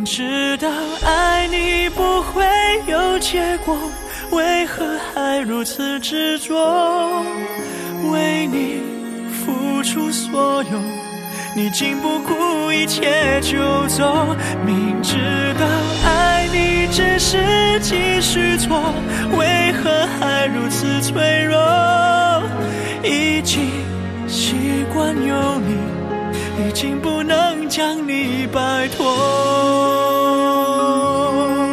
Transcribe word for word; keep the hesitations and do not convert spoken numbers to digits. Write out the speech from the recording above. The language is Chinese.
知道爱你不会有结果，为何还如此执着？为你付出所有，你竟不顾一切就走。明知道爱你只是继续错，为何还如此脆弱？已经习惯有你，已经不能将你摆脱。